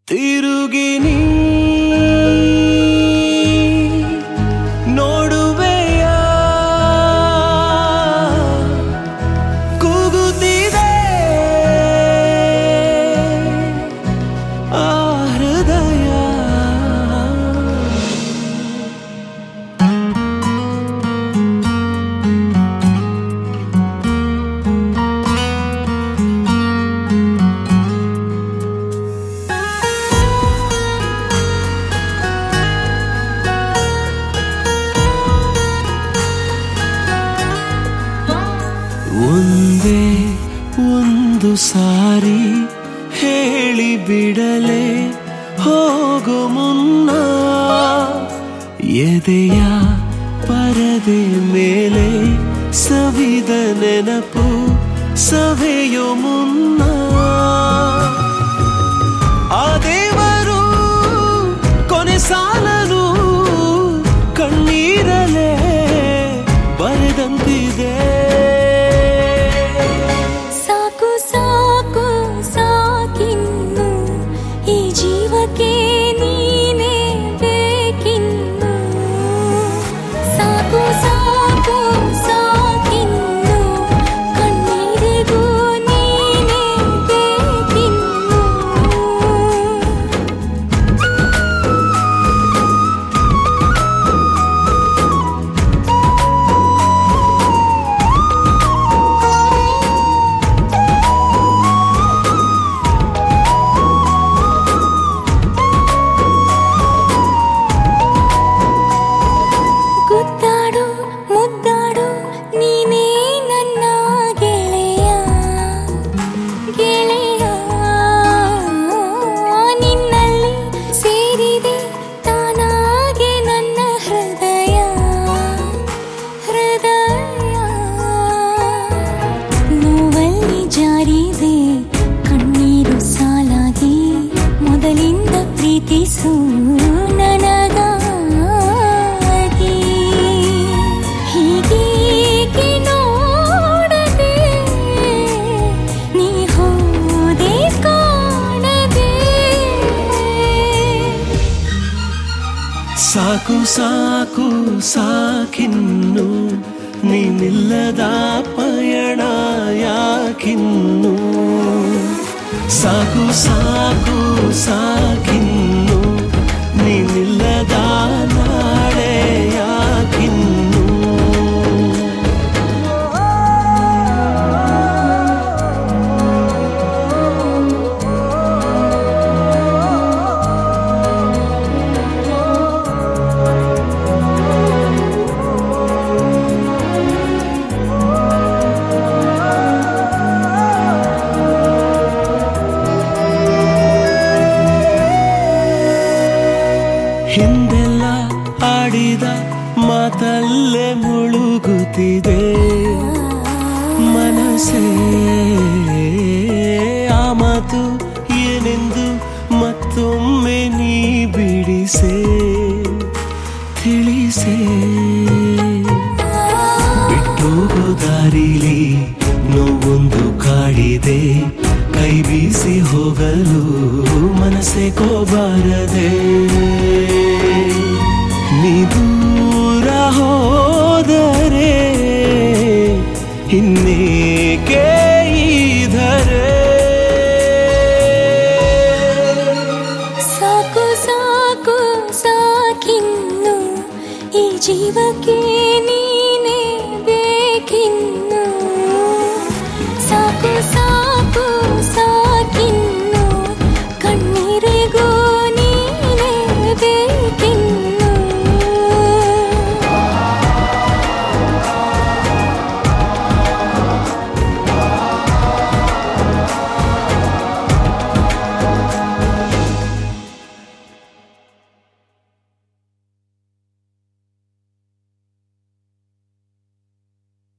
ತಿರುಗಿ ನೀ ನೋಡುವೆಯ ಕೂಗುತ್ತಿದೆ ಆ ಹೃದಯ. ಒಂದೇ ಒಂದು ಸಾರಿ ಹೇಳಿ ಬಿಡಲೆ ಹೋಗು ಮುನ್ನ, ಎದೆಯ ಪರದೆ ಮೇಲೆ ಸವಿದ ನೆನಪು ಸವೆಯೋ ಮುನ್ನ. ಆ ದೇವರು ಕೊನೆ ಸಾಲನು ಕಣ್ಣೀರಲೇ ಬರೆದಂತಿದೆ. ಕಣ್ಣೀರು ಸಾಲಾಗಿ ಮೊದಲಿಂದ ಪ್ರೀತಿಸು ನನಗಾಗಿ. ಹೀಗೆ ನೋಡದೆ ನೀ ಹೋದೆ ಕಾಣದೆ. ಸಾಕು ಸಾಕು ಸಾಕಿನ್ನು ನೀನಿಲ್ಲದ ಪಯಣ ಯಾಕಿನ್ನು. ಸಾಕು ಸಾಕು ಸಾಕಿನ್ನು ನೀನಿಲ್ಲದ ನಾಳೆ ಯಾಕಿನ್ನು. ಹಿಂದೆಲ್ಲ ಆಡಿದ ಮಾತಲ್ಲೇ ಮುಳುಗುತ್ತಿದೆ ಮನಸ್ಸೇ. ಆ ಮಾತು ಏನೆಂದು ಮತ್ತೊಮ್ಮೆ ನೀ ಬಿಡಿಸೆ ತಿಳಿಸೆ. ಬಿಟ್ಟೋಗೋ ದಾರಿಲಿ ನೋವೊಂದು ಕಾಡಿದೆ, ಕೈ ಬೀಸಿ ಹೋಗಲು ಮನಸ್ಸೇಕೋ ಬಾರದೆ. ನೀ ದೂರ ಹೋದರೆ ಇನ್ನೇಕೆ ಇದರೆ. ಸಾಕು ಸಾಕು ಸಾಕಿನ್ನು ಈ ಜೀವಕ್ಕೆ